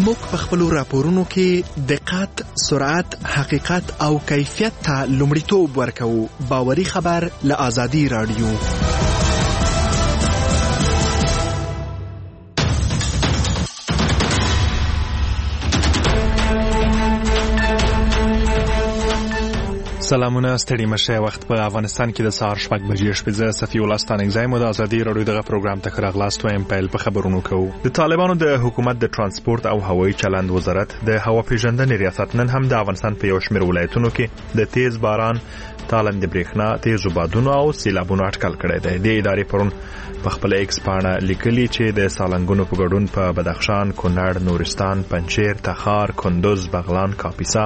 موږ په خپل راپورونو کې دقت، سرعت، حقیقت او کیفیت ته لومړیتوب ورکوو. باوري خبر له آزادي رادیو. سلامونه، ستړي مشه. وخت په افغانستان کې د سهار 6 بجې شپږ صفي ولستان اگزایم د آزادي رادیو دغه پروګرام ته راغلاست وایم. پیل په خبرونو کوو. د طالبانو د حکومت د ترانسپورت او هوایي چلند وزارت د هوا پیژندنې ریاست نن هم د افغانستان په یو شمېر ولایتونو کې د تیز باران، تالند برېښنا، تیزو بادونو او سیلابونو اټکل کړی دی. د ادارې پرون په خپل ایکس پاڼه لیکلي چې د سالنګونو په ګډون په بدخشان، کونړ، نورستان، پنجشیر، تخار، کندوز، بغلان، کاپیسا،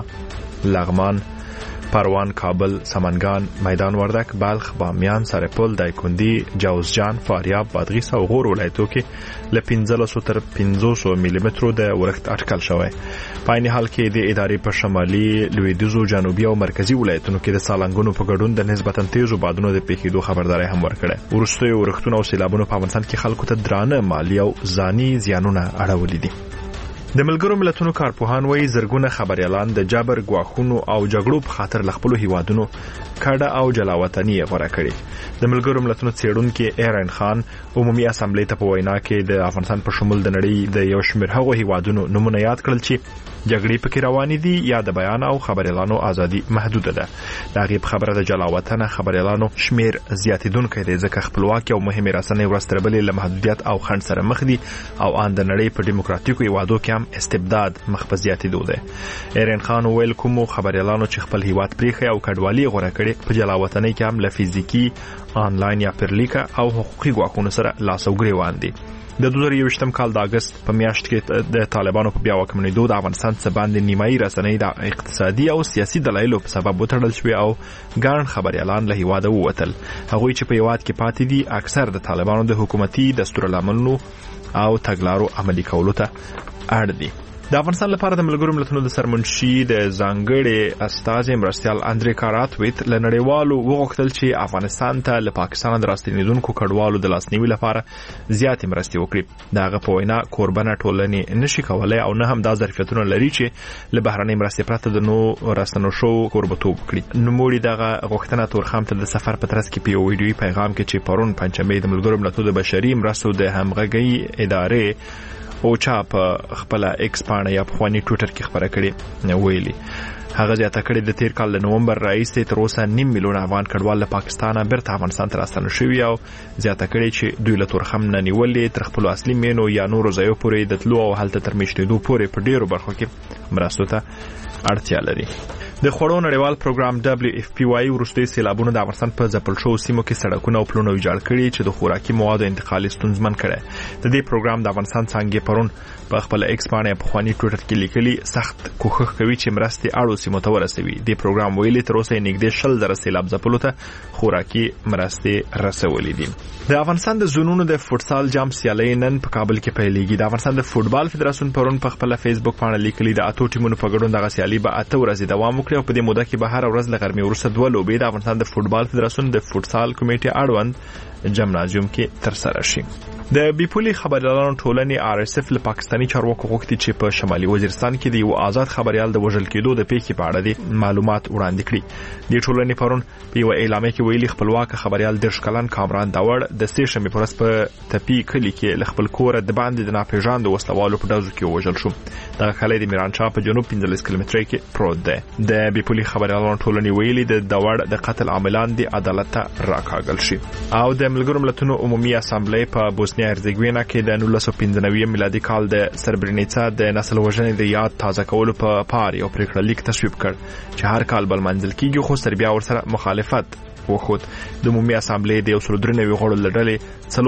لغمان، پروان، کابل، سمنگان، میدان وردک، بلخ، بامیان، سرپل، دایکندی، جوزجان، فاریاب، بادغیس او غور ولایتو کې له 1500 تر 500 ملي مترو د ورښت اټکل شوی. په عین حال کې د ادارې په شمالي، لویدیځو، جنوبي او مرکزي ولایتونو کې د سالنګونو په ګډون د نسبتا تیزو بادونو د پیښېدو خبرداري هم ورکړه. وروستي ورښتونه او سیلابونو په افغانستان کې خلکو ته درانه مالی او ځاني زیانونه اړولي دي. د ملګرو ملتونو کارپوهان وایي زرګونه خبريالان د جبر، ګواښونو او جګړو په خاطر خپل هیوادونو کډه او جلاوطني غوړه کړي. د ملګرو ملتونو څېړونکي ایرن خان عمومي اسامبلې ته په وینا کې د افغانستان په شمول د نړۍ د یو شمېر هغو هیوادونو نمونه یاد کړل چې جګړې پکې روانې دي یا د بیان او خبريالانو ازادي محدوده ده. دا غیب خبره د جلاوطن خبريالانو شمیر زیاتیدونکو دی ځکه خپلواکي او مهمه رسنۍ ورستربلې له محدودیت او خنډ سره مخ دي او ان د نړۍ په دیموکراتیکو هیوادو کې استبداد مخ په زیاتېدو ده. ایرن خان ویل کوم خبريالانو چې خپل هیواد پریخي او کډوالي غوړه کړي په جلاوطنۍ کې هم له فزیکی، آنلاین یا پرلیکه او حقوقي ګواښونو سره لاس او ګریوان دي. د 2021م کال د اگست په میاشت کې د طالبانو په بیا واکمنېدو د افغانستان څخه باندې نیمایي رسنۍ د اقتصادي او سیاسي دلایلو په سبب وتړل شوې او ګڼ خبريالان له هیواده ووتل. هغوی چې په هیواد کې پاتې دي اکثر د طالبانو د حکومتي دستورالعملونو او تګلارو عملي کولو ته اړ دي. د افغانستان لپاره د ملګرو ملتونو د سرمنشي د ځانګړي استازي مرستيال اندري کاراتویت له نړیوالو وغوښتل چې افغانستان ته له پاکستان د راستنیدونکو کډوالو د لاسنیوي لپاره زیاتې مرستې وکړي. دغه په وینا کوربنه ټولنې نشي کولای او نه هم دا ظرفیتونه لري چې له بهرنۍ مرستې پرته د نو راستنو شو کوربتوب کړي. نوموړي دغه غوښتنه تورخم ته د سفر په ترڅ کې په ویډیوي پیغام کې چې پرون پنځمې د ملګرو ملتونو د بشري مرستو د همغږي ادارې او چا په خپل ایکس پاڼه یا په خواني ټویټر کې خبره کړې ویلي. هغه زیاته کړې د تیر کال د نومبر راهیسې تر اوسه 9 میلیون افغان کډوال له پاکستانه بیرته افغانستان ته راستنه شوي او زیاته کړې چې دوی له تورخم نه نیولې تر خپل اصلي مینو یا نورو ځایو پورې د تلو او هلته تر میشتېدو پورې په ډیرو برخو کې مرستو ته اړتیا لري. د خوړو نړیوال پروګرام WFP وروستي سیلابونو د افغانستان په ځپل شوو سیمو کې سړکونه او پلونه ویجاړ کړي چې د خوراکي موادو انتقال ستونزمن کړي. د دې پروګرام د افغانستان څنګه پرون په خپل ایکس باندې په خواني ټویټر کې لیکلي سخت کوښښ کوي چې مرستې اړو سیمو ته ورسوي. د پروګرام ویلي تر اوسه نږدې 100,000 سیلاب ځپلو ته خوراکي مرستې رسولې دي. د افغانستان د زونونو د فوتسال جام سیالي نن په کابل کې پیلېږي. د افغانستان د فوتبال فدراسیون پرون په خپل فیسبوک باندې لیکلي د اتو ټیمونو په ګډون دغه سیالي به 8 ورځې دوام وکړي او په دې موده کې به هر ورځ له غرمې وروسته 2 لوبې د افغانستان د فوتبال فدراسیون د فوتسال کمیټې اړوند جمنازیوم کې ترسره شي. د بیپولي خبريالانو ټولنې RSF له پاکستاني چارواکو غوښتي چې په شمالي وزیرستان کې د یو آزاد خبريال د وژل کېدو د پیښې په اړه د معلومات وړاندې کړي. د ټولنې پرون په یو اعلامیه کې ویلي خپلواک خبريال درشکلن کامران داوړ د سې شنبې پر ورځ په تپی کلی کې له خپل کور د باندې د ناپېژاندو وسلوالو په ډزو کې وژل شو. دغه کلی د میرانشاه په جنوب 15 کیلومتره کې پروت دی. د بیپولي خبريالانو ټولنې ویلي د داوړ د قتل عاملان د عدالت ته راکاږل شي. او د ملګرو ملتونو عمومي اسامبلې په بوسنیا هرزګوینا کې د 1995 میلادي کال د سربرینیڅا د نسل وژنې د یاد تازه کولو په پار یو پریکړه لیک تصویب کړ چې هر کال بل منځل کېږي خو سربیا ورسره مخالفت وخت. د عمومي اسامبلې د 193 غړو لړلې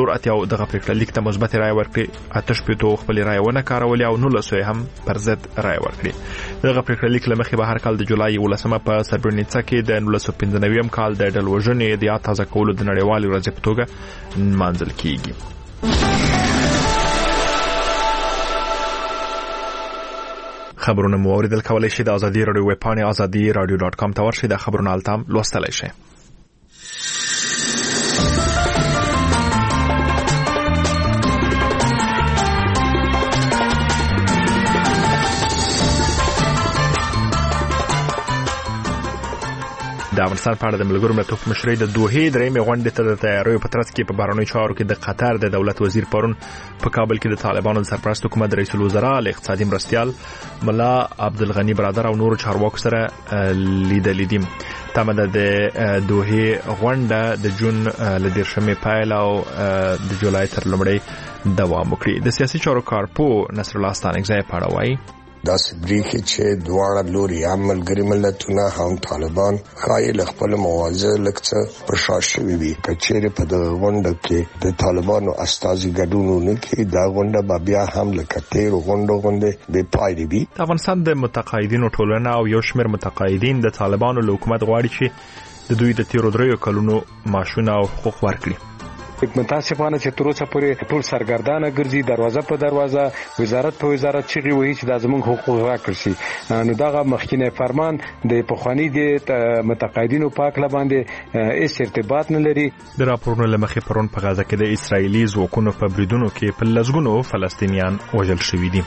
4 دغه پریکړه لیک ته مثبت رائے ورکړي، 8 خپل رائے ونه کارولې او 19 هم پر ضد رائے ورکړي. دغه پریکړه لیک لمخې به هر کال د جولای 11 په سربرینیڅا کې د 1995 کال د ډل وژنې د یاد تازه کولو د نړیوالې ورځې په توګه منځل کېږي. خبرونه مو اوریدل کولای شئ د ازادي رادیو ویب پاڼې azadi.radio.com ته ورشئ. د خبرونو التام لوستلای شئ. د افغانستان په اړه د ملګرو ملتونو په مشرۍ د دوحې درېیمې غونډې ته د تیاریو په ترڅ کې په بهرنیو چارو کې د قطر د دولت وزیر پرون په کابل کې د طالبانو د سرپرست حکومت د رئیس الوزرا له اقتصادي مرستیال ملا عبدالغنی برادر او نورو چارواکو سره لیدلې دي. تمه ده د دوحې غونډه د جون له 10 پیل او د جولای تر لومړۍ دوام وکړي. د سیاسي چارو کارپو نصر الله ستانکزی په اړه وایي دا سبریخي چې دواړه لوري هم ملګري ملتونه هم طالبان خایل خپل موازه لکڅ پرشاشوي وي کچېره په د غونډه کې د طالبانو استازي ګډون نه کوي. دا غونډه بیا هم لکټیر غونډه به پای دی. افغانستان د متقاعدینو ټولنه او یو شمېر متقاعدین د طالبانو له حکومت غواړي چې د دوی د تیرو 3 کلونو معاشونه او حقوق ورکړي. متاسفانه چې تر اوسه پورې ټول سرګردانه ګرځي، دروازه په دروازه، وزارت په وزارت چیغي وایي چې د زمونږ حقوق راکړي شي. نو دغه مخکینه فرمان د پخوانی د متقاعدینو پاک لباندې هیڅ ارتباط نه لري. د راپورونو لمخې پرون په غزه کې د اسرایلی ځواکونو په بریدونو کې په لږونو فلسطینیان وژل شوي دي.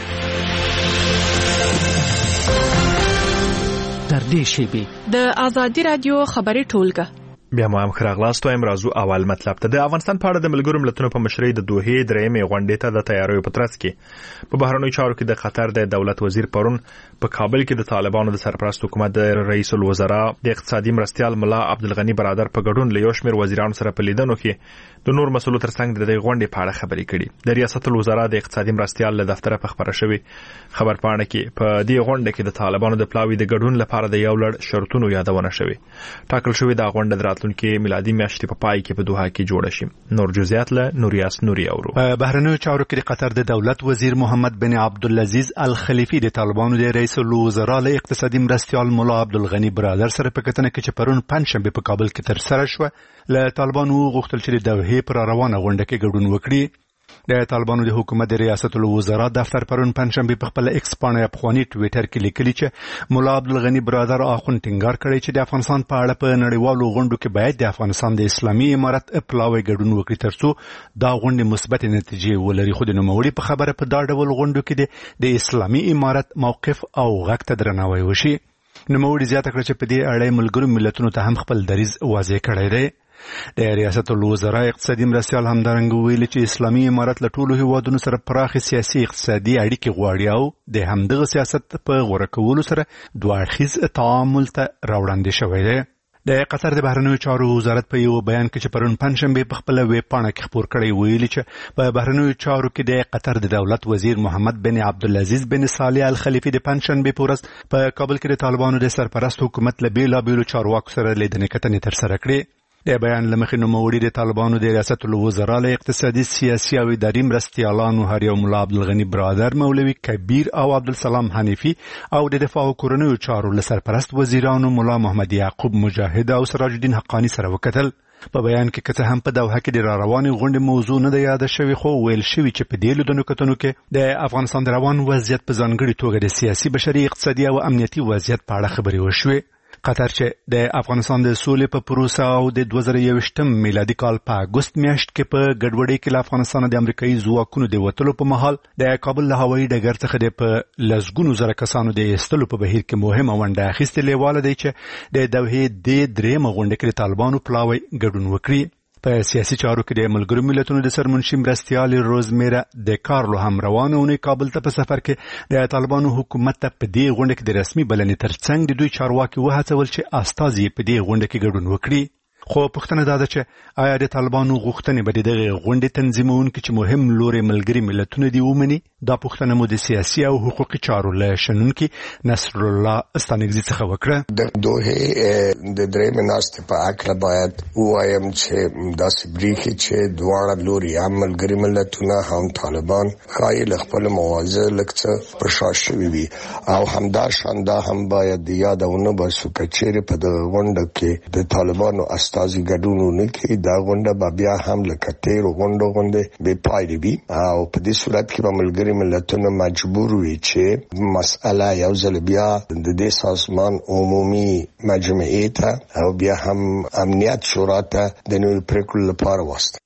تر دې شیبې د آزادي رادیو خبري ټولګه بیا مو هم خراغلاستو امرازو اول مطلب ته د افغانستان په اړه د ملګرو ملتونو په مشرۍ د دوحې درېیمې غونډې ته د تیاریو په ترڅ کې په بهرنیو چارو کې د قطر د دولت وزیر پرون په کابل کې د طالبانو د سرپرست حکومت د رئیس الوزرا د اقتصادي مرستیال ملا عبدالغنی برادر په ګډون له یو شمېر وزیرانو سره په لیدنو کې د نور مسولو ترڅنګ د دې غونډې په اړه خبرې کړي. د ریاست الوزرا د اقتصادي مرستیال له دفتره په خبره شوی خبر پاڼه کې په دې غونډه کې د طالبانو د پلاوی د ګډون لپاره د یو لړ شرطونو یادونه شوی. ټاکل شوی د غونډه د راتلونکي میلادي میاشتې په پای کې په دوحه کې جوړه شي. نور جزئیات له نوریاس نوري اورو. په بهرنیو چارو کې د قطر د دولت وزیر محمد بن عبدالعزیز الخلیفی د طالبانو د رئیس الوزرا له اقتصادي مرستیال مولا عبدالغنی برادر سره په کتنه کې چې پرون پنځشنبه په کابل کې تر سره شو له طالبانو غوښتل چې د دوحې پر روانه غونډه کې ګډون وکړي. د طالبانو د حکومت د ریاست الوزرا دفتر پرون پنځشنبه په خپل ایکس باندې افغاني ټوئیټر کې لیکلي چې مولا عبدالغنی برادر اخون ټینګار کړی چې د افغانستان په اړه په نړیوالو غونډو کې باید د افغانستان د اسلامي امارت پلاوی ګډون وکړي ترڅو دا غونډه مثبت نتیجې ولري. خو د نوموړي په خبره په دا ډول غونډو کې د اسلامي امارت موقف او غږ ته درناوی وشي. نوموړي زیاته کړه چې په دې اړه ملګرو ملتونو ته هم خپل دریځ واضح کړی دی. د ریاست الوزرا اقتصادي مرستیال همدارنګه ویلي چې اسلامي امارت له ټولو هیوادونو سره پراخ سیاسي اقتصادي اړیکې غواړي او د همدغه سیاست په غوړه کولو سره دوه اړخیز تعامل ته راوړاندې شوی دی. د قطر د بهرنیو چارو وزارت په یو بیان کې چې پرون پنځشنبه په خپل ویب پاڼه کې خبر کړی ویلي چې په بهرنیو چارو کې د قطر د دولت وزیر محمد بن عبدالعزیز بن صالح الخلیفی د پنځشنبه په ورځ په کابل کې د طالبانو د سرپرست حکومت له بیلابیلو چارواکو سره لیدنې کتنې ترسره کړې. د بیان لمخې نوموړي د طالبانو د ریاست الوزرا له اقتصادي سیاسي او اداري مرستیالانو هر یو ملا عبدالغنی برادر، مولوي کبیر او عبدالسلام حنیفي او د دفاع او کورنیو چارو له سرپرست وزیرانو ملا محمد یعقوب مجاهد او سراج الدین حقانی سره وکتل. په بیان کې که هم په دوحه کې د روانې غونډې موضوع نه ده یاده شوې، خو ویل شوي چې په دې لیدنو کتنو کې د افغانستان د روان وضعیت په ځانګړي توګه د سیاسي، بشري، اقتصادي او امنیتي وضعیت په اړه خبرې وشوې. قطر چې د افغانستان د سولې په پروسه او د 2021 میلادي کال په اگست میاشت کې په ګډوډۍ کې له افغانستان د امریکایي ځواکونو د وټلو په مهال د کابل له هوایي ډګر څخه د په لسګونو زره کسانو د ایستلو په بهیر کې مهمه ونډه اخیستې لیواله دی چې د دوحې د درېیمه غونډه کې د طالبانو پلاوی ګډون وکړي. په سیاسي چارو کې د ملګرو ملتونو د سرمنشي مرستیال روزمیرا د کارلو هم روانه اونۍ کابل ته په سفر کې د طالبانو حکومت ته په دې غونډه کې د رسمي بلنې ترڅنګ د دوی چارواکي وهڅول چې استازي په دې غونډه کې ګډون وکړي. خو پوښتنه دا ده چې آیا د طالبانو غوښتنې به دغه غونډې تنظیمونکي چې مهم لوري ملګري ملتونه دي ومني؟ دا پوښتنه مو د سیاسي او حقوقي چارو له شنونکي نصر الله استانکزي څخه وکړه. د دوحې د درېیمې ناستې په هکله باید ووایم چې داسې بریښي چې دواړه لوري هم ملګري ملتونه هم طالبان ښایي له خپلو مواضع لږ څه پر شا شوي وي او همداشان دا هم باید د یاده ونه باسو که چیرې په دغه غونډه کې د طالبانو استازي ګډون ونه کړي، دا غونډه به بیا هم لکه تېرو غونډو غوندې بې پایلې وي او په دې صورت کې به ملګري ملتونه مجبور وي چې مسئله یو ځل بیا د دې سازمان عمومي مجمعې ته او بیا هم امنیت شورا ته د نویو پرېکړو لپاره واستوي.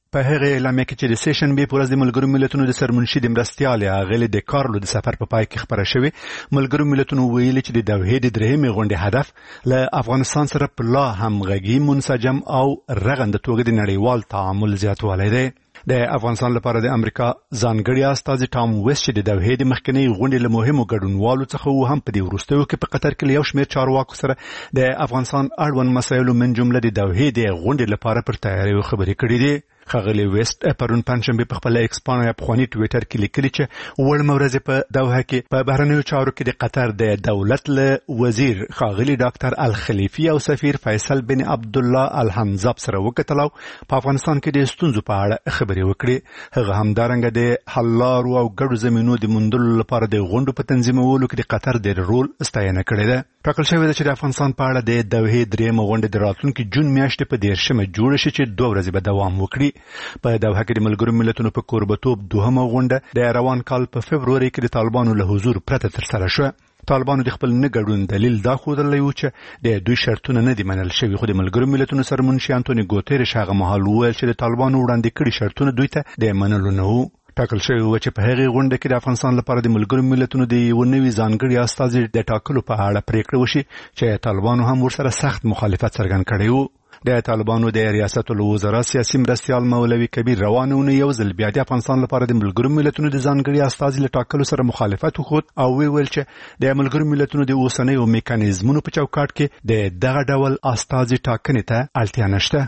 په هغه اعلامیه کې چې د سیشن به پر ورځ د ملګرو ملتونو د سرمنشي د مرستيال غلې د کارلو د سفر په پای کې خبره شوې. ملګرو ملتونو ویلي چې د دوحې د درېمې غونډې هدف له افغانستان سره په لا همغږي منسجم او رغنده توګه د نړیوال تعامل زیاتوالی دی. د افغانستان لپاره د امریکا ځانګړي استازي ټام ویست چې د دوحې د مخکنی غونډې له مهمو ګډونوالو څخه و هم په دې وروستیو کې په قطر کې یو شمېر چارواکو سره د افغانستان اړوند مسایلو من جمله د دوحې د غونډې لپاره پر تیاری خبرې کړې دي. خغلی ویست پرون پنځشنبه په خپل ایکسپانو یا پخوانی ټویټر کې لیکلي چې وړ مورزه په دوحه کې په بهرنیو چارو کې د قطر د دولت له وزیر خغلی ډاکټر الخلیفي او سفیر فیصل بن عبد الله الحنزب سره وکتل او په افغانستان کې د ستونزو په اړه خبرې وکړي. هغه همدارنګه د حل لارو او ګډو زمینو د موندلو لپاره د غونډو په تنظیمولو کې د قطر د رول ستاینه کړې ده. ټاکل شوی ده چې د افغانستان په اړه د دوحې درېمه غونډه د راتلونکي جون میاشتې په 13مه جوړه شي چې 2 ورځې به دوام وکړي. په دوحه کې د ملګرو ملتونو په کوربتوب دوهمه غونډه د روان کال په فبروري کې د طالبانو له حضور پرته ترسره شوه. طالبانو د خپل نه ګډون دلیل دا ښودلی و چې د دوی شرطونه نه دي منل شوي، خو د ملګرو ملتونو سرمنشي انټوني ګوتيرش هغه مهال وویل چې د طالبانو وړاندې کړي شرطونه دوی ته د منلو نه وو. ټاکل شوی و چې په هغې غونډه کې د افغانستان لپاره د ملګرو ملتونو د یو نوي ځانګړي استازي د ټاکلو په اړه پریکړه وشي چې طالبانو هم ورسره سخت مخالفت څرګند کړی و. د طالبانو د ریاست الوزرا سیاسي مرستيال مولوي کبیر روانونه یو ځل بیا د افغانستان لپاره د ملګرو ملتونو د ځانګړي استازي له ټاکلو سره مخالفت وکړ او ویل چې د ملګرو ملتونو د اوسنیو میکانیزمونو په چوکاټ کې د دغه ډول استازي ټاکنې ته اړتیا نشته.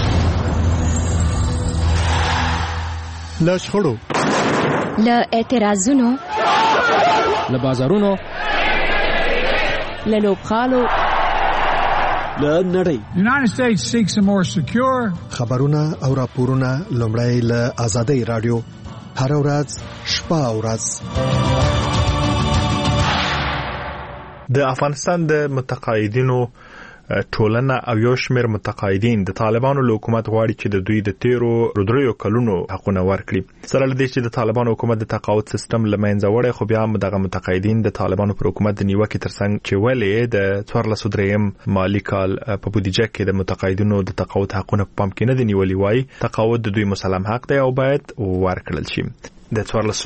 له شخړو، له اعتراضونو، له بازارونو، له لوبخالو، له نړۍ. United States seeks a more secure. خبرونه او راپورونه لومړی له آزادۍ رادیو هر ورځ شپه او ورځ. د افغانستان د متقاعدینو ټولنه او یو شمېر متقاعدین د طالبانو له حکومت غواړي چې د دوی د تیرو دریو کلونو حقونه ورکړي. سره لدې چې د طالبانو حکومت د تقاعد سیستم له منځه وړي، خو بیا هم دغه متقاعدین د طالبانو پر حکومت د نیوکې ترڅنګ چې ولې د 14 مالي کال په بودیجه کې د متقاعدینو د تقاعد حقونه په پام کې نه دي نیولي، وایي تقاعد د دوی مسلم حق دی او باید ورکړل شي. د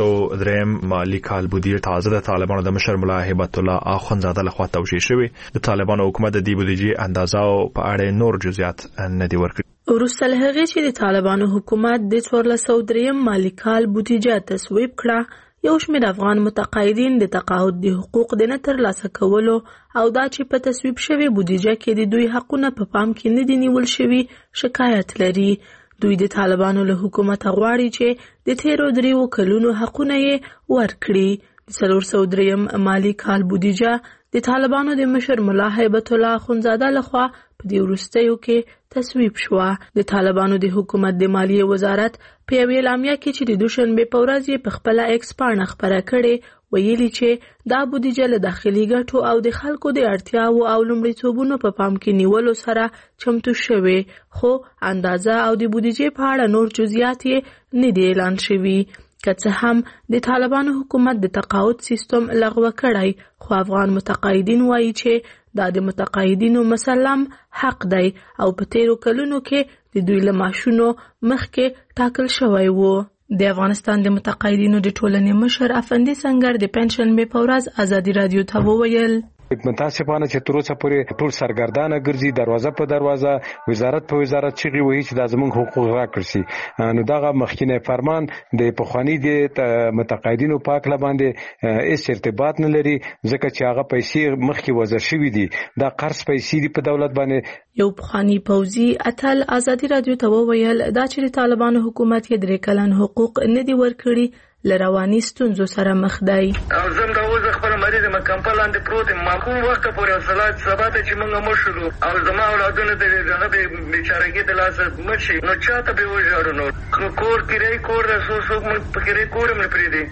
14 مالي کال بودیجه تازه د طالبانو د مشر ملا هیبت الله اخوندزاده لخوا توشیح شوی. د طالبانو حکومت د دې بودیجه اندازه او په اړه نور جزئیات نه دی ورکړي. وروسته له هغې چې د طالبانو حکومت د 1403 مالي کال بودیجه تصویب کړه، یو شمېر افغان متقاعدین د تقاعد د حقوق د نه ترلاسه کولو او دا چې په تصویب شوی بودیجه کې د دوی حقونه په پام کې نه دي نیول شوي شکایت لري. دوی د طالبانو له حکومت غواړي چې د تیرو دریو کلونو حقونه یې ورکړي. د 1403 مالي کال بودیجه د طالبانو د مشر ملا هیبت الله اخوندزاده لخوا په دې وروستیو کې تصویب شوه. د طالبانو د حکومت د مالیې وزارت په یوې اعلامیه کې چې د دوشنبه په ورځ یې په خپله ایکس پاڼه خپره کړې ویلي چې دا بودیجه له داخلي ګټو او د خلکو د اړتیاو او لومړیتوبونو په پام کې نیولو سره چمتو شوی، خو اندازه او د بودیجې په اړه نور جزئیات یې نه دي اعلان شوي. که څه هم د طالبانو حکومت د تقاعد سیستم لغوه کړی، خو افغان متقاعدین وایي چې دا د متقاعدینو مسلم حق دی او په تیرو کلونو کې د دوی له معاشونو مخکې ټاکل شوی وو. د افغانستان د متقاعدینو د ټولنې مشر افندي سنگر د پنځشنبه په ورځ ازادي رادیو ته وویل متاسفانه چې تر اوسه پورې ټول سرګردانه ګرځي، دروازه په دروازه، وزارت په وزارت چغي وایي چې دا زموږ حقوق راکړي شي. نو دغه مخکینه فرمان د پخوانی د متقاعدینو په اړه باندې هیڅ ارتباط نه لري، ځکه چې هغه پیسې مخکې وزر شوي دي، دا قرض پیسې دي په دولت باندې. یو پخوانی پوځي اتل ازادي رادیو ته وویل دا چې د طالبانو حکومت یې 3 کلن حقوق نه دي ورکړي، لرواني ستونزو سره مخ دی. او زم دا اوس خپل مریض مکمپل لاندې پروت ما کوم وخت پورې صلات سبات چې موږ مشلو او زما اولادونه دغه بیچارهګي د لاس مشي نو چاته به وژاړو نو کور کې کور رسوسو موږ پکې کورم نه پریدي.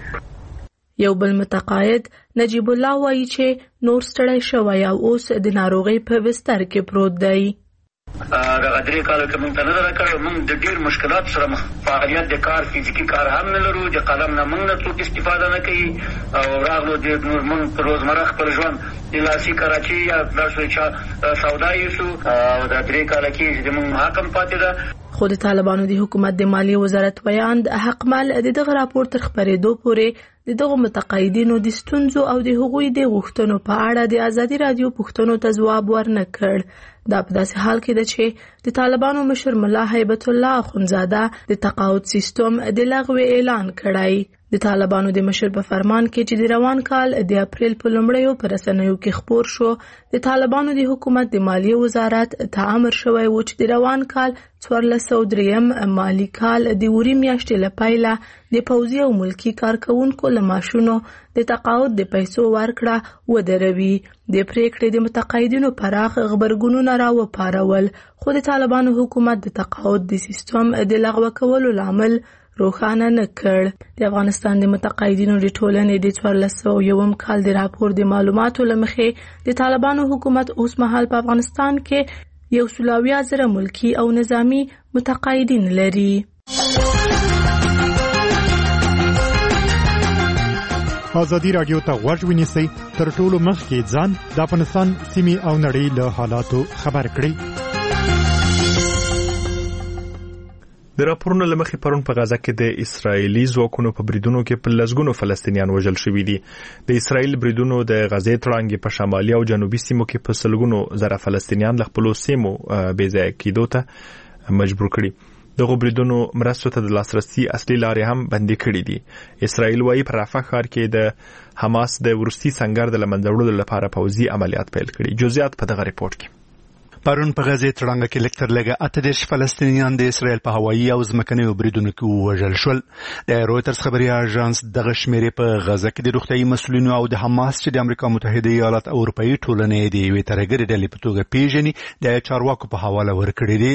یو بل متقاعد نجیب الله وایي چې نور ستړی شوی او اوس د ناروغۍ په بستر کې پروت دی. دا غدري کال کې مونږ ته نه راکړو، مونږ د ډیر مشکلات سره فعالیت د کار فزیکی کار هم نه لرو، د قلم نه مونږ نه څوک استفاده نه کوي او راغلو د مونږ په روزمره خپل ژوند د لاسي کراچي یا داسې چا سودا یوسو او د 3 کال کې د مونږ حکم پاتې ده. خو د طالبانو د حکومت د مالیې وزارت ویاند حقمل د دغه راپور تر خپرېدو پورې د دغو متقاعدینو د ستونزو او د هغوی د غوښتنو په اړه د ازادي رادیو پوښتنو ته ځواب ورنه کړ. دا په داسې حال کې ده چې د طالبانو مشر ملا هیبت الله اخونزاده د تقاعد سیستم د لغوه اعلان کړی. د طالبانو د مشر په فرمان کې چې د روان کال د اپریل په لومړیو په رسنیو کې خپور شو، د طالبانو د حکومت د مالیې وزارت ته امر شوی و چې د روان کال 1403 مالی کال د وری میاشتې له پیله د پوځي او ملکی کارکونکو له معاشونو د تقاعد د پیسو ورکړه ودروي. د پریکړې د متقاعدینو پراخ غبرګونونه راوپارول، خو د طالبانو حکومت د تقاعد د سیستم د لغوه کولو لامل روښانه نه کړ. د افغانستان د متقاعدینو د ټولنې د 1401 کال د راپور د معلوماتو له مخې د طالبانو حکومت اوس مهال په افغانستان کې 120,000 ملکی او نظامی متقاعدین لري. ازادي رادیو ته غوږ ونیسئ، تر ټولو مخکې ځان د افغانستان سیمې او نړۍ له حالاتو خبر کړئ. د راپورونو له مخې پرون په غزه کې د اسرایلی ځواکونو په بریدونو کې په لسګونو فلسطینیان وژل شوي دي. د اسرایل بریدونو د غزې تړانګې په شمالي او جنوبي سیمو کې په سلګونو زره فلسطینیان له خپلو سیمو بېځایه کېدو ته مجبور کړي. دغه بریدونو مرستو ته د لاسرسي اصلي لارې هم بندي کړي دي. اسرایل وايي په رافح ښار کې د حماس د وروستي سنگر د له منځه وړلو لپاره پوځي عملیات پیل کړي. جزئیات په دغه ریپورت کې. پرون په غزې تړانګه کې لکتر لګه 38 فلسطینیان د اسرایل په هوایي او ځمکنیو بریدونو کې وژل شول. د رويټرز خبري اژانس دغه شمیرې په غزه کې د روغتيایي مسؤلینو او د حماس چې د امریکا متحده ایالات او اروپאי ټولنې د یوې ترګرې ډلې په توګه پیژني د چارواکو په حواله ورکړي دي.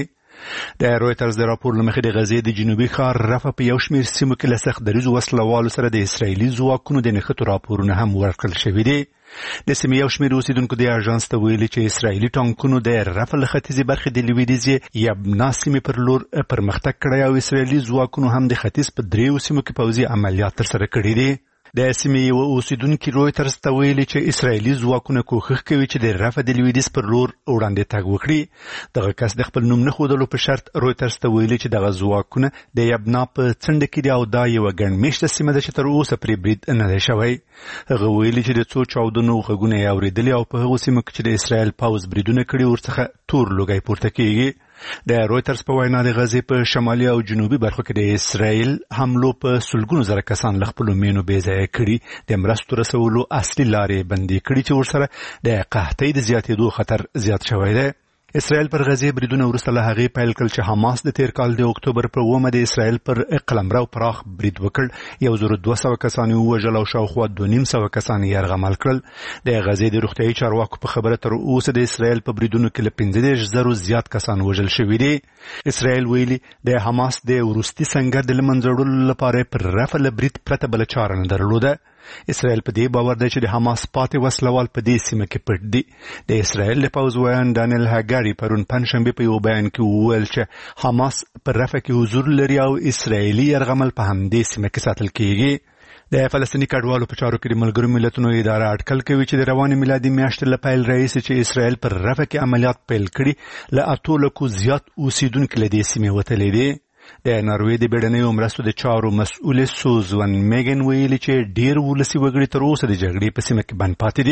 د رويټرز د راپور لمخې د غزې د جنوبي ښار رفح په یو شمېر سیمو کې له سخت دریزو وسلوالو سره د اسرایلي ځواکونو د نښتو راپورونه هم ورکړل شوي دي. د سیمې یو شمېر اوسیدونکو د اژانس ته ویلي چې اسرایلي ټانکونو د رفح له ختیځې برخې د لویدیځې یبنا سیمې پر لور پرمختګ کړی او اسرایلي ځواکونو هم د ختیځ په 3 سیمو کې پوځي عملیات ترسره کړي دي. د سیمې یو اوسیدونکو رويټرز ته ویلي چې اسرایلي ځواکونه کوښښ کوي چې د رفح د لویدیځ پر لور وړاندې تګ وکړي. دغه کس د خپل نوم نه ښودلو په شرط رويټرز ته ویلي چې دغه ځواکونه د یبنا په څنډه کې دي او دا یو ګڼمېشته سیمه ده چې تر اوسه پرې برید نه دی شوی. هغه ویلي چې د څو چاودنو غږونه یې اورېدلي او په هغو سیمو کې چې د اسرایل پوځ بریدونه کړي ورڅخه تور لوګی پورته کیږي. د رويټرز په وینا د غزې په شمالي او جنوبي برخو کې د اسرایل حملو په سلګونو زره کسان له خپلو مینو بېځایه کړي، د مرستو رسولو اصلي لارې بندي کړي چې ورسره د قحطۍ د زیاتېدو خطر زیات شوی دی. اسرائیل پر غزې بریدونه وروسته له هغې پیل کړل چې حماس د تیر کال د اکتوبر پر 9 د اسرائیل پر قلمرو پراخ برید وکړ. 1200 کسان یې ووژل او شاوخوا 250 کسان یې یرغمل کړل. د غزې د روغتیایي چارواکو په خبره تر اوسه د اسرائیل په بریدونو کې له 15,000 زیات کسان وژل شوي دي. اسرائیل ویلي د حماس د وروستي سنگر د له منځه وړلو لپاره پر رفح له برید پرته بله چاره نه درلوده. اسرائیل په دې باور دی چې د حماس پاتې وسلوال په دې سیمه کې پټ دي. د اسرائیل د پوځ ویان دانیل هاګاری پرون پنځشنبه په یو بیان کې وویل چې حماس پر رفح کې حضور لري او اسرائیلي یرغمل په همدې سیمه کې ساتل کیږي. د فلسطیني کډوالو په چارو کې د ملګرو ملتونو اداره اټکل کوي چې د روانې میلادي میاشتې له پیل راهیسې چې اسرائیل پر رفح کې عملیات پیل کړي له 8 لکو زیات اوسیدونکي له دې سیمې وتلي دي. د ناروې د بیړنیو مرستو د چارو مسؤل سوزون میګن ویلي چې ډیر ولسي وګړي تر اوسه د جګړې په سیمه کې بند پاتې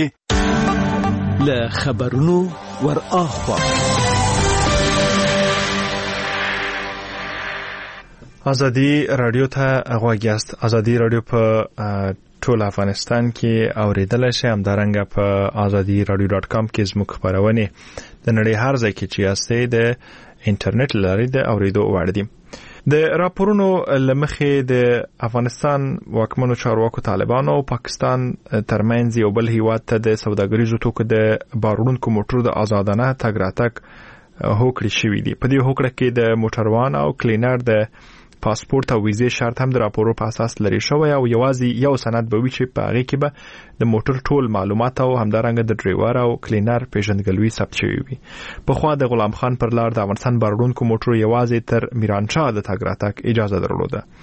دي. له خبرونو ور اخوا ازادي رادیو ته غوږ یاست. ازادي رادیو په ټول افغانستان کې اوریدل شي، همدارنګه په azadi.radio.com کې زموږ خبرونه د نړۍ هر ځای کې چې یاستئ د انټرنیټ لارې د اوریدو وړ دي. د راپورونو لمخې د افغانستان واکمنو چارواکو طالبانو او پاکستان ترمنځ یو بل هیواد ته د سوداګریزو توکو د بارونکو موټرو د آزادانه تګ راتګ هوکړې شوې دي. په دې هوکړه کې د موټروان او کلینر د پاسپورت او ویزې شرط هم د راپورو په اساس لري شوی او یوازې یو سند به وي چې په هغې کې به د موټر ټول معلومات او همدارنګه د ډریور او کلینر پیژندګلوي ثبت شوی وي. پخوا د غلام خان پر لار د افغانستان بارونکو موټرو یوازې تر میرانشاه د تګ راتګ اجازه درلوده.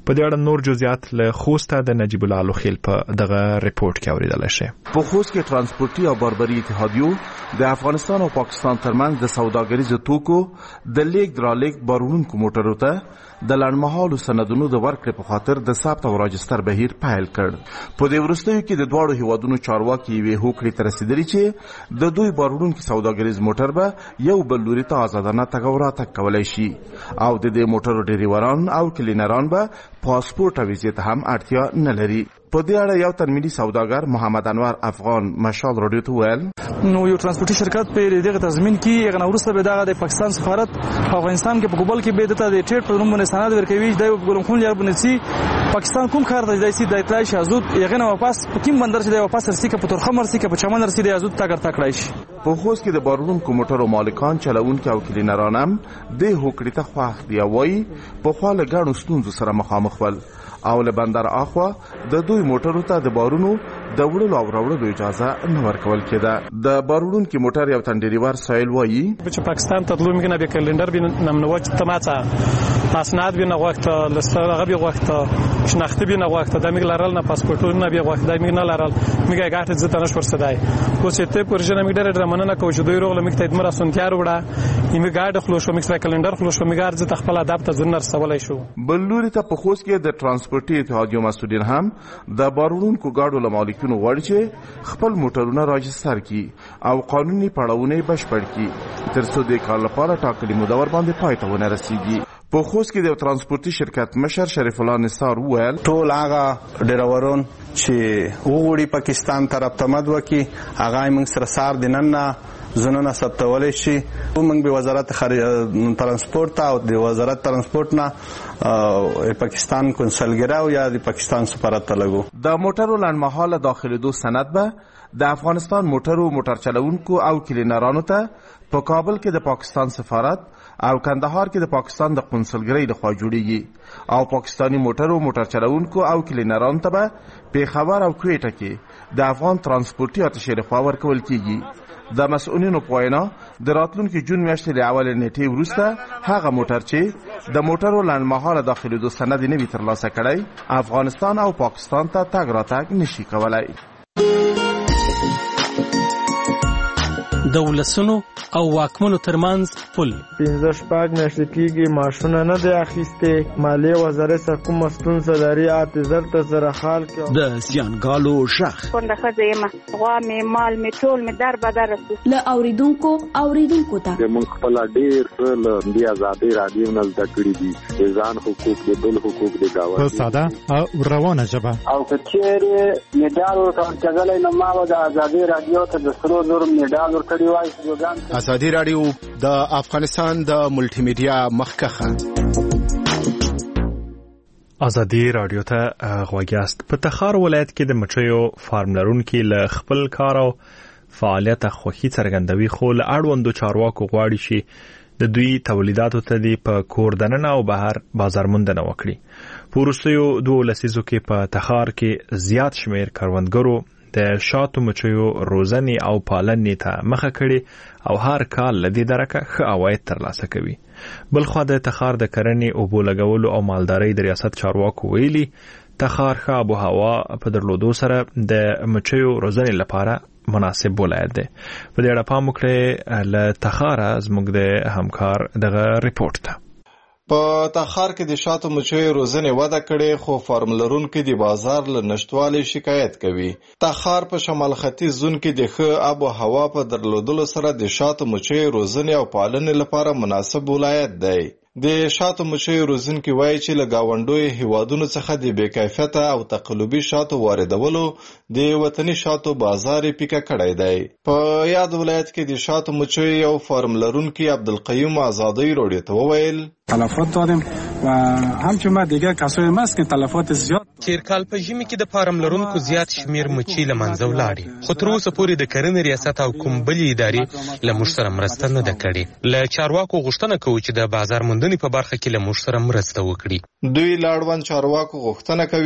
په دې اړه نور جزئیات له خوسته د نجیب الله لوخیل په دغه ریپورت کې اوریدل شي. په خوست کې ترانسپورتي او باربري اتحادیو د افغانستان او پاکستان ترمنځ د سوداګریزو توکو د لیک درالېک بارونکو موټرو ته د لنډمهالو سندونو د ورکړې په خاطر د ثبت او راجستر بهیر پیل کړ. په دې وروستیو کې د دواړو هیوادونو چارواکي یوې هوکړې ته رسېدلي چې د دوی بارونکي سوداګریز موټر به یو بل لوري ته آزادانه تګ او راتګ کولی شي او د دې موټرو ډریوران او کلینران به پاسپورت او ویزې ته هم اړتیا نه لري. په دې اړه یو تن ملي سوداګر محمد انور افغان مشال رادیو ته ویل نو یو ترانسپورتي شرکت په دغه تضمین کې هغه وروسته به دغه د پاکستان سفارت په افغانستان کې په ګوبل کې به د ټریډ په نوم باندې سند ورکوي د ګولم خون یار باندې پاکستان کوم کار دی چې د اطلاع شازود یغه نه واپس په کوم بندر چې د واپس رسي کې په ترخه مرسي کې په چمن رسي د ازود تاګر تکړای شي. په خوست کې د بارونکو موټرو مالکان چلوونکي او کلینران هم د هوکړې ته خوښ دي وایي په خوا له ګڼو ستونزو سره مخامخ ول او له بندر اخوا د دوی موټرو ته د بارونو د وړلو او راوړلو اجازه نه ورکول کېده. د بارونکي موټر یو تن ډریور سایل وایي چې پاکستان ته تلو میکنه به کلندر بین نمنوچ تماڅه اسناد بین وخت لسترغه به وخت شناخته بین وخت د میګ لارل نه پاسپورتونه به وخت د میګ نه لارل میګه غاټه ځته نش ورسدای کو چې ته پرجنه میګ ډېر مننه کوم چې دوی روغله میګ ته دمر سنتیار وړه میګ غاټه خلوشو میګ کلندر خلوشو میګ ارزه تخپل ادب ته زنر سوالای شو. بلوري ته په خوست کې د ترانسپورتي اتحادیو مسؤلین هم د بارونکو ګاډو له مالکینو غواړي چې خپل موټرونه راجستر کړي او قانوني پړاوونه بشپړ کړي تر څو د کال لپاره ټاکلي موده ور باندې پای ته ونه رسیږي. په خوست کې د ترانسپورتي شرکت مشر شریف الله نثار وویل ټول هغه ډریورون چې وګړي پاکستان طرف ته مد وکي هغه موږ سره سار دیننه زنونه ثبتولای شي. موږ به وزارت ترانسپورت او د وزارت ترانسپورت نه پاکستان کنسلګرا او یا د پاکستان سفارت ته لګو. د موټرو لنډمهاله داخلېدو سند به د افغانستان موټر چلوونکو او کلینرانو ته په کابل کې د پاکستان سفارت او کندهار کې د پاکستان د قونسلګرۍ لخوا جوړیږي او پاکستانی موټر چلوونکو او کلینرانو ته به پیښور او کویټه کې د افغان ترانسپورتي اتشې لخوا ورکول کیږي. د مسؤلینو په وینا د راتلونکي جون میاشتې له اول نیټې وروسته هغه موټر چې د موټرو لنډمهاله داخلېدو سند نه وي ترلاسه کړی افغانستان او پاکستان ته تګ راتګ نشي کولای. د ولسونو او واکمنو ترمنځ پل 15 میاشتې کېږي معاشونه نه دی اخیستې مالیې وزارت څخه کومه ستونزه لري اعتذار ته سره حال کې د زیانګالو ژغ کونډه ښځه یم غوا مې مال مې ټول مې در بدر رسو له اوریدونکو ته موږ خپل ډېر څه له دې ازادۍ راډیو نه زده کړي دي د ځان حقوق د بل حقوق د ګاونډي په ساده او روانه ژبه او که چیرې میډال ورکول کېدلی نو ما به د ازادۍ راډیو ته د سرو زرو میډال ورکړی وای. ازادي راډیو د افغانستان د ملټي میډیا مخکخه ازادي راډیو ته غوږیاست. په تخار ولایت کې د مچیو فارم لرونکي له خپل کار او فعالیت خوښي څرګندوي خو له اړوندو چارواکو غواړي چې د دوی تولیداتو ته دی په کور دننه او بهر بازار موندنه وکړي. په وروستیو 2 لسیزو کې په تخار کې زیات شمیر کروندګرو د شاتو مچیو روزنې او پالنې ته مخه کړي او هر کال لدی درکه ښه عواید ترلاسه کوي. بلخو د تخار د کرنې او بولګولو او مالدارۍ د ریاست چارواکو ویلي تخار ښه آب و هوا په درلودو سره د مچیو روزنې لپاره مناسب ولایت دی. په دې اړه پام وکړئ له تخاره زموږ د همکار دغه ریپورت ته. په تخار کې د شاتو مچیو روزنې وده کړې خو فارم لرونکي د بازار له نشټوالي شکایت کوي. تخار په شمال ختیځ زون کې د ښه آب و هوا په درلودلو سره د شاتو مچیو روزنې او پالنې لپاره مناسب ولایت دی. د شاتو مچیو روزنکي وایي چې له ګاونډیو هیوادونو څخه د بې کیفیته او تقلبي شاتو واردولو د وطني شاتو بازار پیکه کړی دی. په یاد ولایت کې د شاتو مچیو یو فارم لرونکي عبدالقیوم آزادی راډیو ته وویل تلفات دادیم و همچنین دیگه کسایی ماست که تلفات زیاد تیر کال په ژمي کې د فارم لرونکو زیات شمیر مچۍ له منځه ولاړې خو تر اوسه پورې د کرنې ریاست او کوم بلې ادارې له موږ سره مرسته نه ده کړې. له چارواکو غوښتنه کوو چې د بازار موندنې په برخه کې له موږ سره مرسته وکړي. دوی له اړوند چارواکو غوښتنه کوي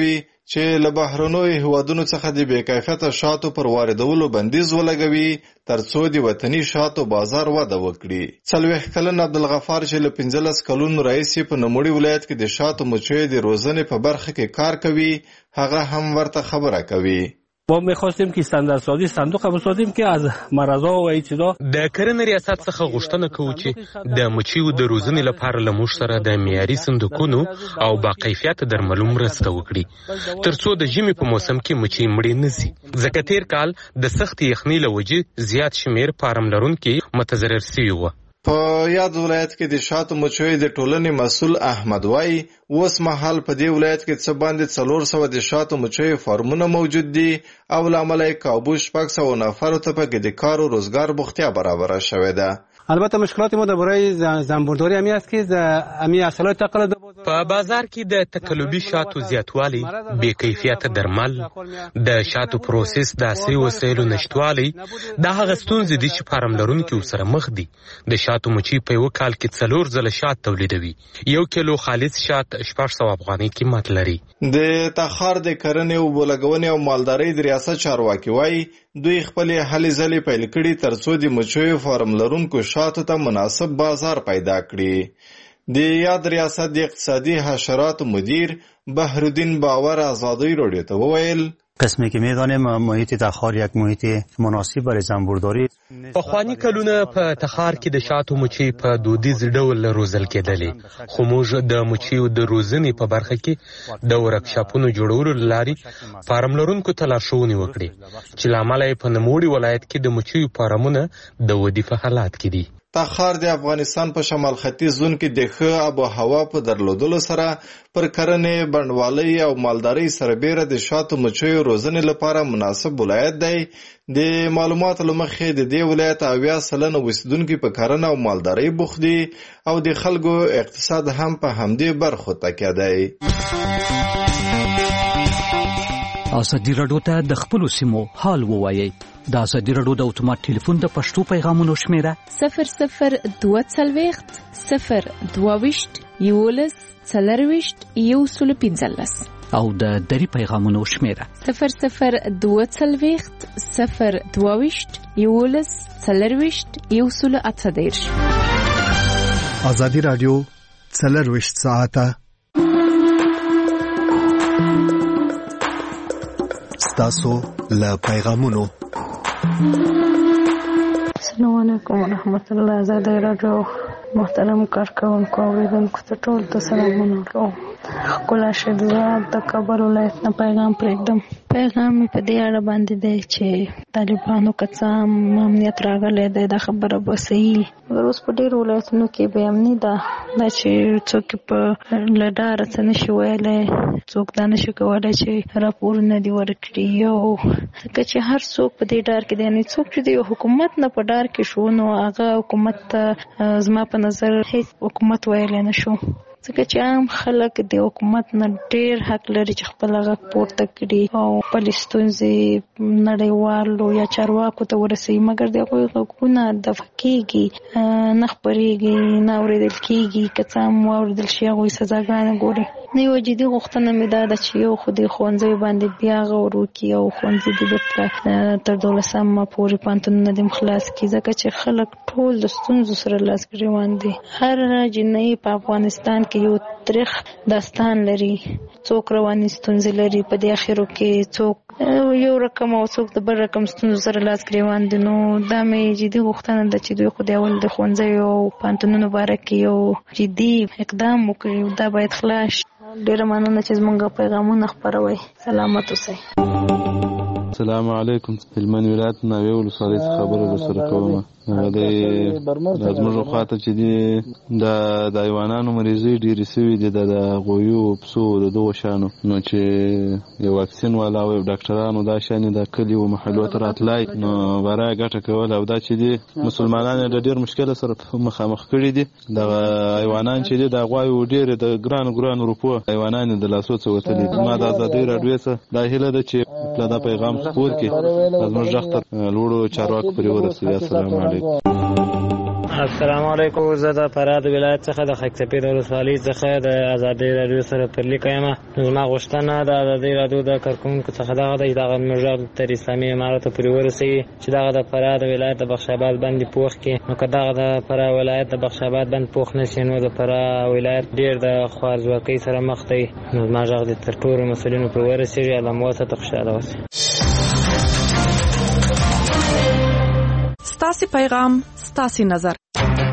چې له بهرنیو هیوادونو څخه د بې کیفیته شاتو پر واردولو بندیز ولګوي ترڅو د وطني شاتو بازار وده وکړي. 40 کلن عبدالغفار چې له 15 کلونو راهیسې په نوموړي ولایت کې د شاتو مچیو د روزنې په برخه کې کار کوي، هغه هم ورته خبره کوي. ما می‌خواستیم که استانداردسازی صندوق بسازیم که از مرضا و ایتدا د کرنې ریاست څخه غوښتنه کوو چې د مچیو د روزنې لپاره له موږ سره د معیاري صندوقونو او با کیفیت درملو مرسته وکړي ترڅو د ژمي په موسم کې مچۍ مړې نشي، ځکه تیر کال د سخت یخنۍ له وجې زیات شمیر فارم لرونکي متضرر شوي وو. په یاد ولایت کې د شاتو مچیو د ټولنې مسؤل احمد وای اوس مهال په دې ولایت کې څه باندې 400 د شاتو مچیو فارمونه موجود دي او له امله کابو 600 نفرو ته په د کار او روزګار بوختیا برابر شوې ده. البته مشکلات ما درباره زنبورداری همی است که همی اصالات تقلید په بازار کې د تقلبي شاتو زیاتوالی، بې کیفیت درمل، د شاتو پروسس د عصري وسایلو نشټوالی دا هغه ستونزې دي چې فارم لرونکي ورسره مخ دي. د شاتو مچۍ په یو کال کې 4 ځله شات تولیدوي. 1 کیلو خالص شات 600 افغانۍ قیمت لري. د تخار د کرنې او بولګونې او مالدارۍ د ریاست چارواکي وایي دوی خپل هلې ځلې پیل کړي ترڅو د مچیو فارم لرونکو شاتو ته مناسب بازار پیدا کړي. د یاد ریاست د اقتصادي حشرات مدیر بهرالدین باور آزادی رادیو ته وویل قسمی که میدانیم محیط تخار یک محیط مناسب برای زنبورداری. پخوانی کلونه په تخار کې د شاتو مچۍ په دودیز ډول روزل کېدلې، خو موږ د مچیو د روزنې په برخه کې د ورکشاپونو جوړولو لاري فارم لرونکو ته لارښوونې وکړې چې له امله په نوموړي ولایت کې د مچیو فارمونه د ودې په حالات کې دي. تخار د افغانستان په شمال ختیځ زون کې د ښه آب و هوا په درلودلو سره پر کرنې، بڼوالۍ او مالدارۍ سربیره د شاتو مچیو روزنې لپاره مناسب ولایت دی. د معلوماتو له مخې د دې ولایت 80% اوسیدونکي په کرنه او مالدارۍ بوخت دي او د خلکو اقتصاد هم په همدې برخو تکیه دی. ازادي راډیو ته د خپلو سیمو حال ووایئ. د ازادي راډیو د اتومات ټلیفون د پښتو پیغامونو شمیره 0022 022 11 415 او د دری پیغامونو شمیره 0022 022 11 415. ازادي راډیو 24 ساعته ستاسو له پیغامونو. السلام علیکم ورحمت الله. آزادي راډیو محترم کارکونکو اوریدونکو ته ټول ته سلامونه کوم. ښکلا شهزاد د کابل ولایت نه پیغام پرېږدم. پیغام مې په دې اړه باندې دی چې طالبانو که څه هم امنیت راغلی دی دا خبره به صحیح، مګر اوس په ډېرو ولایتونو کې بې امني ده، دا چې څوک په له ډاره څه نشي ویلی، څوک دا نشي کولی چې راپورونه دې ورکړي. او ځکه چې هر څوک په دې ډار کې دی، یعنې څوک چې د یو حکومت نه په ډار کې شو نو هغه حکومت ته زما په نظر هیڅ حکومت ویلی نه شو، ځکه چې عام خلک د حکومت نه ډېر حق لري چې خپل غږ پورته کړي او خپلې ستونزې نړیوالو یا چارواکو ته ورسوي، مګر د هغوی غږونه دفع کېږي، نه خپرېږي، نه اورېدل کېږي. که څه هم واورېدل شي هغوی سزاګانې ګوري. نه یوه جدي غوښتنه مې دا ده چې یو خو دې ښوونځیو باندې بیا غور وکړي او ښوونځي دې بېرته تر 12مه پورې پوهنتونونه دې خلاص کړي، ځکه چې خلک ټول د ستونزو سره لاس ګرېوان دي. هر جنۍ په افغانستان کې یو تاریخ داستان لري، څوک رواني ستونزې لري، په دې اخرو کې څوک یو رقم او څوک د بل رقم ستونزو سره لاس ګرېوان دي. نو دا مې جدي غوښتنه ده چې دوی خو د اول د ښوونځیو او پوهنتونونو باره کې یو جدي اقدام وکړي، دا باید خلاص. ډېره مننه چې زموږ پیغامونه خپروئ. سلامت اوسئ. السلام علیکم. هلمند ولایت ناوې ولسوالۍ څخه خبره درسره کوم. د زموږ خواته چې دي د حیوانانو مریضۍ ډېرې سوي دي، د غویو، پسو، د دغو شیانو، نو چې یو واکسین والا او ډاکټرانو دا شیانې د کلیو محلو ته راتلای نو برای ګټه کول، او دا چې دي مسلمانان د ډېر مشکل سره مخامخ کړي دي. دغه حیوانان چې دي د غوايو ډېرې د ګرانو روپو حیوانان د لاسو څخه وتلي. ما د ازادۍ راډیو څخه دا هیله ده چې دا پیغام خپور کړي، زموږ غږ ته لوړو چارواکو پورې ورسوي. السلام علیکم. السلام علیکم. زه د فراه ولایت څخه د خاکسپیر ولسوالۍ څخه د ازادي رادیو سره پرلیک یم. زما غوښتنه د ازادي رادیو د کارکونکو څخه دغه دی دغه مجال تر اسلامي امارت پورې ورسوي چې دغه د فراه ولایت د بخش آباد باندې پوښ کې نو که دغه د فراه ولایت د بخش آباد باندې پوښ نشي نو د فراه ولایت ډیر د خوارځواکۍ سره مخ دی. نو زما غږ د تر ټولو مسؤلینو پورې ورسېږي. الله مو ته خوشاله اوسئ. ستاسو پیغام ستاسو نظر